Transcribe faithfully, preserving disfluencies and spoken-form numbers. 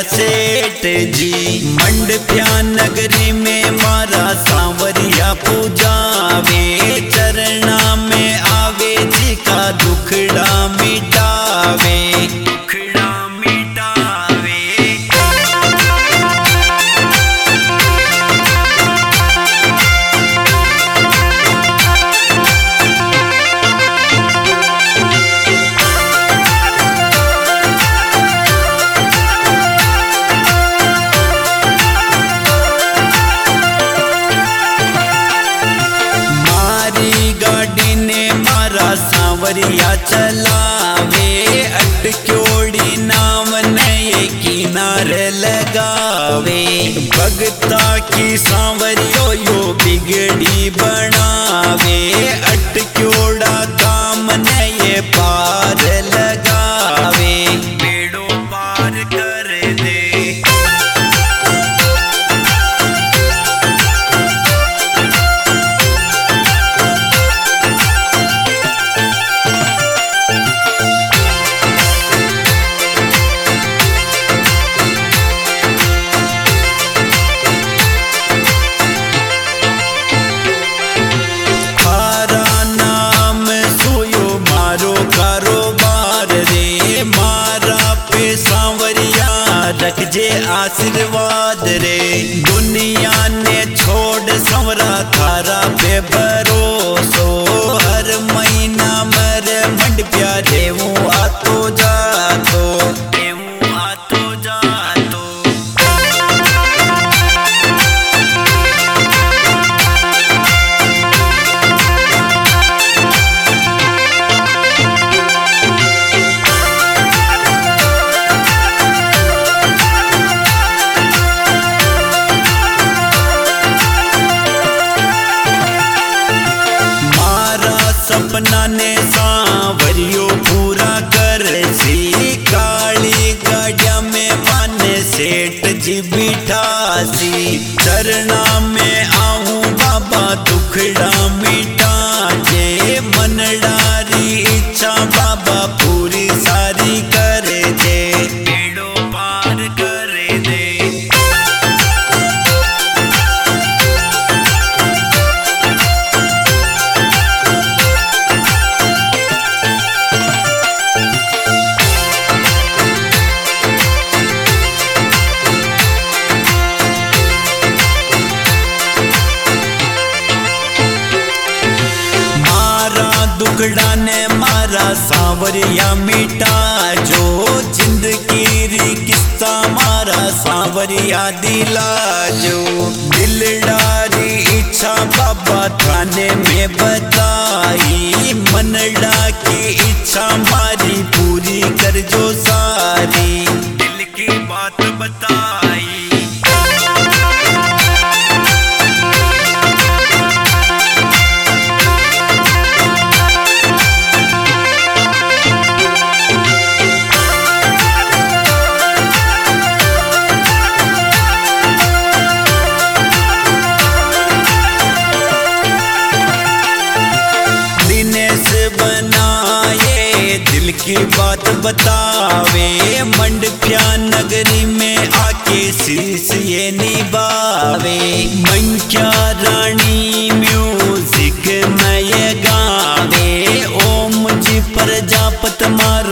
सेठ जी। मंडप्या नगरी में मारा सांवरिया पूजावे, चरणा में आवे जी का दुखड़ा मिटावे, दुखड़ा मिटावे। सांवरिया चलावे, अटक्योड़ी नाम नए किनारे लगावे। भगता की सांवरियो यो बिगड़ी बनावे, अटक्योड़ा काम नए पार लगावे, बेड़ो पार कर दे। रख जे आशीर्वाद रे, दुनिया ने छोड़ संवरा थारा पे भरोसो। हर महीना मरे मंडप्या देवू आतो जातो, देवू आतो जातो। सपना ने सांवरियो पूरा कर सी, काली गाड़िया में माने सेठ जी बिठासी। चरणा में आऊं बाबा दुखड़ा मिटा जे, मनडारी इच्छा बाबा पूरी सारी कर दे, बेड़ो पार कर दे। दुखड़ा ने मारा सांवरिया मिटा जो, जिंदगी री किस्सा मारा सांवरिया दिला जो। दिलडारी इच्छा बाबा थाने में बताई, मनडा की इच्छा मारी पूरी कर जो सारी, दिल की बात बताई। दिल की बात बतावे, मंडप्या नगरी में आके शीश ये निभावे। मंक्या रानी म्यूजिक में ये गावे, ओम जी प्रजापत मार